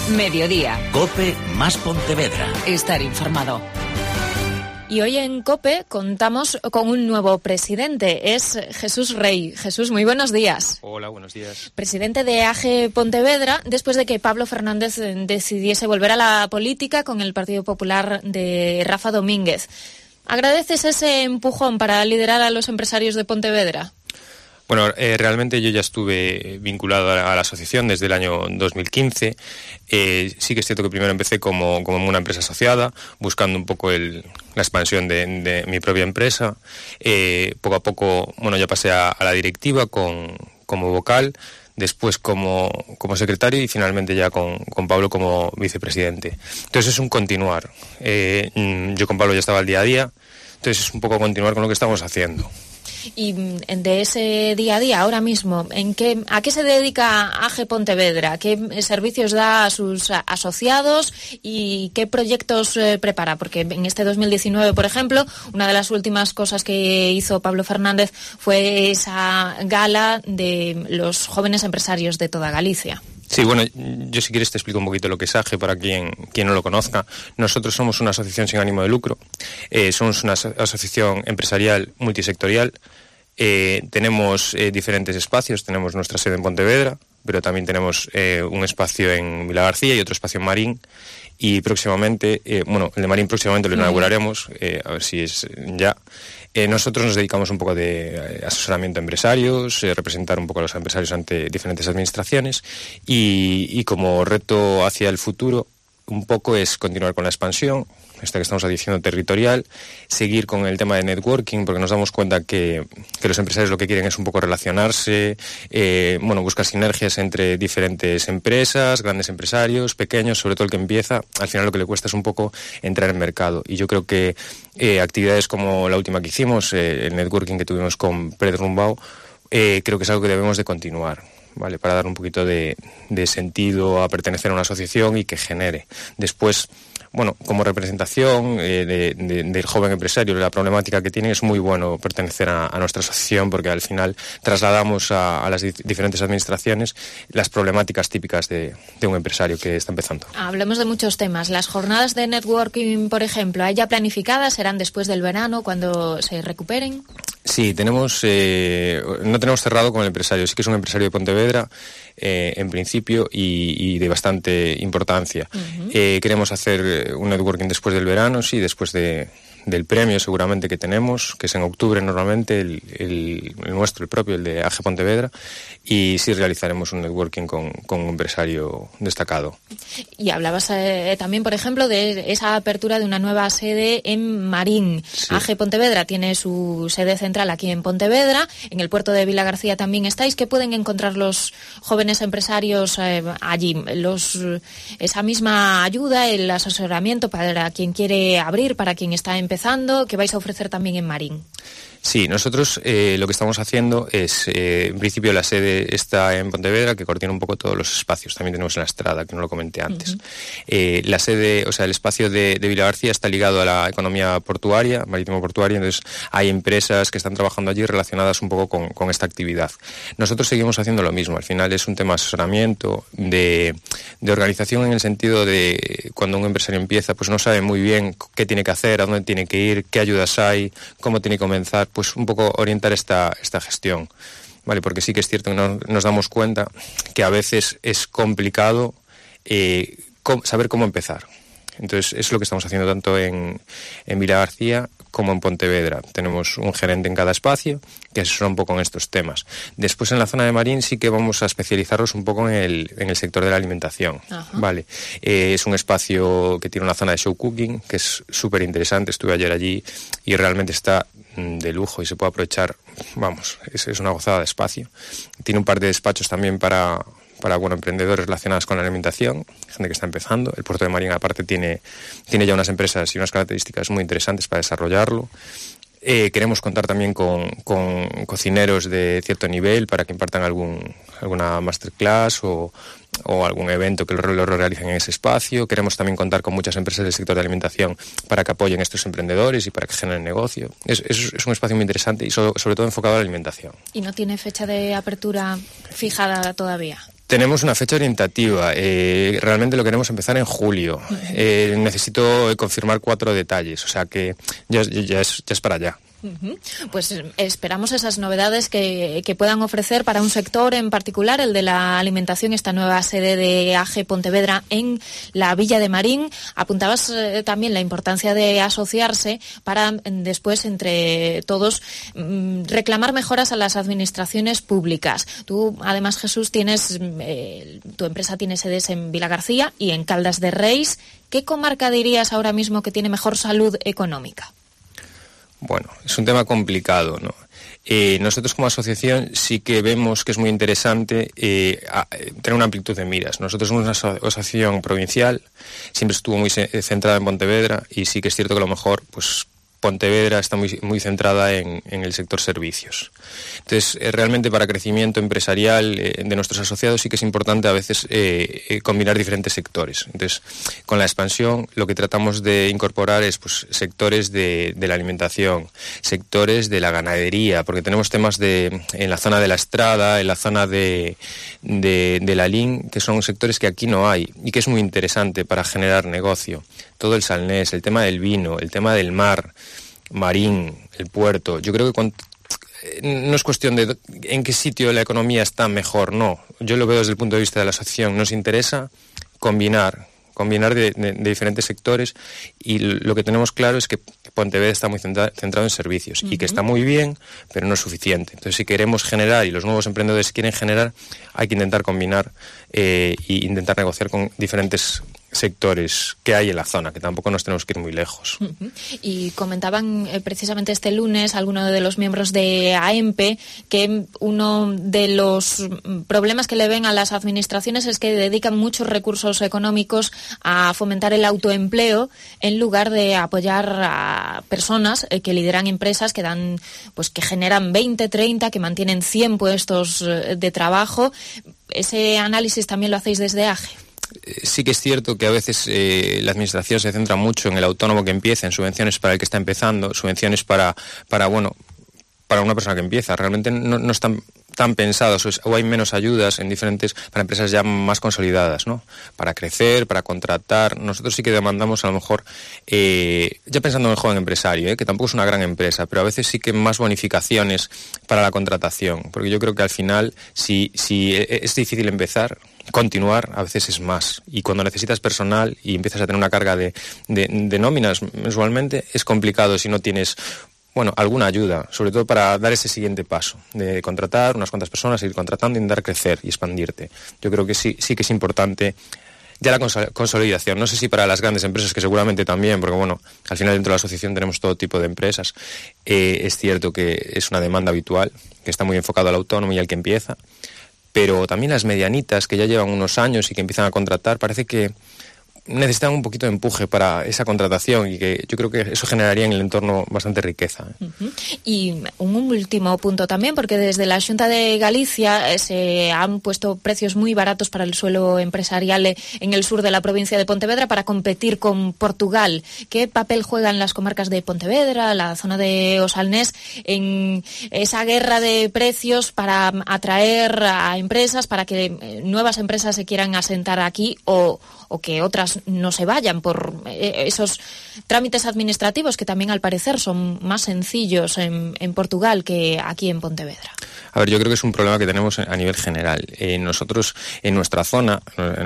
Mediodía. COPE más Pontevedra. Estar informado. Y hoy en COPE contamos con un nuevo presidente, es Jesús Rey. Jesús, muy buenos días. Hola, buenos días. Presidente de AG Pontevedra, después de que Pablo Fernández decidiese volver a la política con el Partido Popular de Rafa Domínguez. ¿Agradeces ese empujón para liderar a los empresarios de Pontevedra? Bueno, realmente yo ya estuve vinculado a la asociación desde el año 2015. Sí que es cierto que primero empecé como una empresa asociada, buscando un poco la expansión de mi propia empresa. Poco a poco, bueno, ya pasé a la directiva como vocal, después como secretario y finalmente ya con Pablo como vicepresidente. Entonces es un continuar. Yo con Pablo ya estaba al día a día, entonces es un poco continuar con lo que estamos haciendo. Y de ese día a día, ahora mismo, ¿a qué se dedica AG Pontevedra? ¿Qué servicios da a sus asociados y qué proyectos prepara? Porque en este 2019, por ejemplo, una de las últimas cosas que hizo Pablo Fernández fue esa gala de los jóvenes empresarios de toda Galicia. Sí, bueno, yo si quieres te explico un poquito lo que es AGE para quien no lo conozca. Nosotros somos una asociación sin ánimo de lucro, somos una asociación empresarial multisectorial, tenemos diferentes espacios, tenemos nuestra sede en Pontevedra, pero también tenemos un espacio en Vilagarcía y otro espacio en Marín, y próximamente, el de Marín próximamente lo inauguraremos, a ver si es ya. Nosotros nos dedicamos un poco de asesoramiento a empresarios, representar un poco a los empresarios ante diferentes administraciones y como reto hacia el futuro un poco es continuar con la expansión, esta que estamos diciendo territorial, seguir con el tema de networking, porque nos damos cuenta que los empresarios lo que quieren es un poco relacionarse, buscar sinergias entre diferentes empresas, grandes empresarios, pequeños, sobre todo el que empieza, al final lo que le cuesta es un poco entrar en mercado. Y yo creo que actividades como la última que hicimos, el networking que tuvimos con Pérez Rumbao, creo que es algo que debemos de continuar, ¿vale? Para dar un poquito de sentido a pertenecer a una asociación y que genere. Después, como representación del joven empresario, la problemática que tiene, es muy bueno pertenecer a nuestra asociación porque al final trasladamos a las diferentes administraciones las problemáticas típicas de un empresario que está empezando. Hablamos de muchos temas. Las jornadas de networking, por ejemplo, ¿hay ya planificadas? ¿Serán después del verano, cuando se recuperen? Sí, no tenemos cerrado con el empresario. Sí que es un empresario de Pontevedra, en principio, y de bastante importancia. Uh-huh. Queremos hacer un networking después del verano, sí, después del premio seguramente que tenemos, que es en octubre normalmente, el nuestro, el propio, el de AG Pontevedra, y sí realizaremos un networking con un empresario destacado. Y hablabas también, por ejemplo, de esa apertura de una nueva sede en Marín. Sí. AG Pontevedra tiene su sede central aquí en Pontevedra, en el puerto de Vilagarcía también estáis. ¿Qué pueden encontrar los jóvenes empresarios allí? Esa misma ayuda, el asesoramiento para quien quiere abrir, para quien está empezando, que vais a ofrecer también en Marín. Sí, nosotros lo que estamos haciendo es, en principio la sede está en Pontevedra, que coordina un poco todos los espacios. También tenemos en la Estrada, que no lo comenté antes. Uh-huh. La sede, el espacio de Vilagarcía está ligado a la economía portuaria, marítimo-portuaria, entonces hay empresas que están trabajando allí relacionadas un poco con esta actividad. Nosotros seguimos haciendo lo mismo. Al final es un tema de asesoramiento, de organización, en el sentido de cuando un empresario empieza, pues no sabe muy bien qué tiene que hacer, a dónde tiene que ir, qué ayudas hay, cómo tiene que comenzar, pues un poco orientar esta gestión, ¿vale? Porque sí que es cierto que nos damos cuenta que a veces es complicado saber cómo empezar. Entonces es lo que estamos haciendo tanto en Vilagarcía como en Pontevedra. Tenemos un gerente en cada espacio que asesora un poco en estos temas. Después en la zona de Marín sí que vamos a especializarnos un poco en el sector de la alimentación. Ajá. Vale. Es un espacio que tiene una zona de show cooking que es súper interesante. Estuve ayer allí y realmente está de lujo y se puede aprovechar, es una gozada de espacio. Tiene un par de despachos también para emprendedores relacionados con la alimentación, gente que está empezando. El puerto de Marín aparte tiene ya unas empresas y unas características muy interesantes para desarrollarlo. Queremos contar también con cocineros de cierto nivel para que impartan alguna masterclass o algún evento que lo realicen en ese espacio. Queremos también contar con muchas empresas del sector de alimentación para que apoyen a estos emprendedores y para que generen negocio. Es un espacio muy interesante y sobre todo enfocado a la alimentación. ¿Y no tiene fecha de apertura fijada todavía? Tenemos una fecha orientativa. Realmente lo queremos empezar en julio. Necesito confirmar 4 detalles, o sea que ya es para allá. Pues esperamos esas novedades que puedan ofrecer para un sector en particular, el de la alimentación, esta nueva sede de AGE Pontevedra en la Villa de Marín. Apuntabas también la importancia de asociarse para después, entre todos, reclamar mejoras a las administraciones públicas. Tú, además, Jesús, tu empresa tiene sedes en Vilagarcía y en Caldas de Reis. ¿Qué comarca dirías ahora mismo que tiene mejor salud económica? Bueno, es un tema complicado, ¿no? Nosotros como asociación sí que vemos que es muy interesante tener una amplitud de miras. Nosotros somos una asociación provincial, siempre estuvo muy centrada en Pontevedra y sí que es cierto que a lo mejor pues Pontevedra está muy centrada en el sector servicios. Entonces, realmente para crecimiento empresarial de nuestros asociados sí que es importante a veces combinar diferentes sectores. Entonces, con la expansión lo que tratamos de incorporar es pues sectores de la alimentación, sectores de la ganadería, porque tenemos temas en la zona de la Estrada, en la zona de la Lin, que son sectores que aquí no hay y que es muy interesante para generar negocio. Todo el Salnés, el tema del vino, el tema del mar, Marín, el puerto. Yo creo que no es cuestión de en qué sitio la economía está mejor, no. Yo lo veo desde el punto de vista de la asociación. Nos interesa combinar de diferentes sectores y lo que tenemos claro es que Pontevedra está muy centrado en servicios y que está muy bien, pero no es suficiente. Entonces, si queremos generar y los nuevos emprendedores quieren generar, hay que intentar combinar e intentar negociar con diferentes sectores que hay en la zona, que tampoco nos tenemos que ir muy lejos. Y comentaban precisamente este lunes algunos de los miembros de AEMPE que uno de los problemas que le ven a las administraciones es que dedican muchos recursos económicos a fomentar el autoempleo en lugar de apoyar a personas que lideran empresas que dan, pues que generan 20, 30, que mantienen 100 puestos de trabajo. ¿Ese análisis también lo hacéis desde AGE? Sí que es cierto que a veces la administración se centra mucho en el autónomo que empieza, en subvenciones para el que está empezando, subvenciones para una persona que empieza. Realmente no están tan pensados o hay menos ayudas para empresas ya más consolidadas, ¿no? Para crecer, para contratar. Nosotros sí que demandamos a lo mejor, ya pensando en el joven empresario, que tampoco es una gran empresa, pero a veces sí que más bonificaciones para la contratación, porque yo creo que al final si es difícil empezar, continuar a veces es más, y cuando necesitas personal y empiezas a tener una carga de nóminas mensualmente, es complicado si no tienes alguna ayuda, sobre todo para dar ese siguiente paso, de contratar unas cuantas personas, ir contratando, intentar crecer y expandirte. Yo creo que sí que es importante ya la consolidación. No sé si para las grandes empresas, que seguramente también, porque al final dentro de la asociación tenemos todo tipo de empresas. Es cierto que es una demanda habitual, que está muy enfocado al autónomo y al que empieza, pero también las medianitas que ya llevan unos años y que empiezan a contratar, parece que necesitan un poquito de empuje para esa contratación y que yo creo que eso generaría en el entorno bastante riqueza. Y un último punto también, porque desde la Xunta de Galicia se han puesto precios muy baratos para el suelo empresarial en el sur de la provincia de Pontevedra para competir con Portugal. ¿Qué papel juegan las comarcas de Pontevedra, la zona de Osalnés, en esa guerra de precios para atraer a empresas, para que nuevas empresas se quieran asentar aquí o que otras no se vayan por esos trámites administrativos que también al parecer son más sencillos en Portugal que aquí en Pontevedra? A ver, yo creo que es un problema que tenemos a nivel general. Nosotros en nuestra zona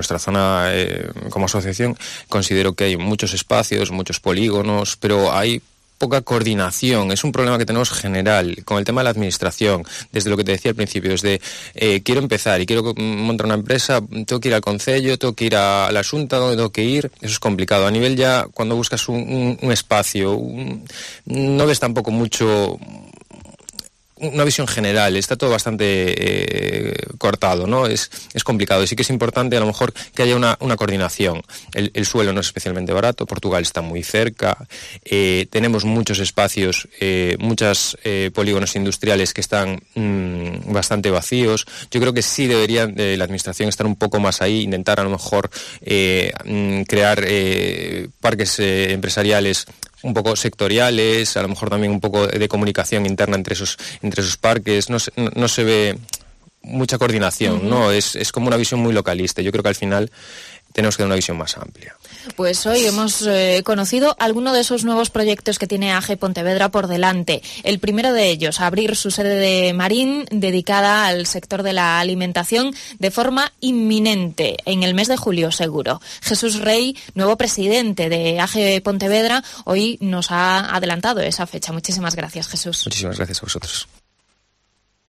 como asociación, considero que hay muchos espacios, muchos polígonos, pero hay poca coordinación. Es un problema que tenemos general con el tema de la administración, desde lo que te decía al principio, desde quiero empezar y quiero montar una empresa, tengo que ir al concello, tengo que ir a la Xunta, ¿dónde tengo que ir? Eso es complicado. A nivel ya, cuando buscas un espacio, no ves tampoco mucho una visión general, está todo bastante cortado, ¿no? Es complicado y sí que es importante a lo mejor que haya una coordinación. El suelo no es especialmente barato, Portugal está muy cerca, tenemos muchos espacios, muchos polígonos industriales que están bastante vacíos. Yo creo que sí debería la administración estar un poco más ahí, intentar a lo mejor crear parques empresariales un poco sectoriales, a lo mejor también un poco de comunicación interna entre esos parques. No se ve mucha coordinación, ¿no? Es como una visión muy localista. Yo creo que al final tenemos que dar una visión más amplia. Pues hoy hemos conocido algunos de esos nuevos proyectos que tiene AGE Pontevedra por delante. El primero de ellos, abrir su sede de Marín dedicada al sector de la alimentación de forma inminente, en el mes de julio seguro. Jesús Rey, nuevo presidente de AGE Pontevedra, hoy nos ha adelantado esa fecha. Muchísimas gracias, Jesús. Muchísimas gracias a vosotros.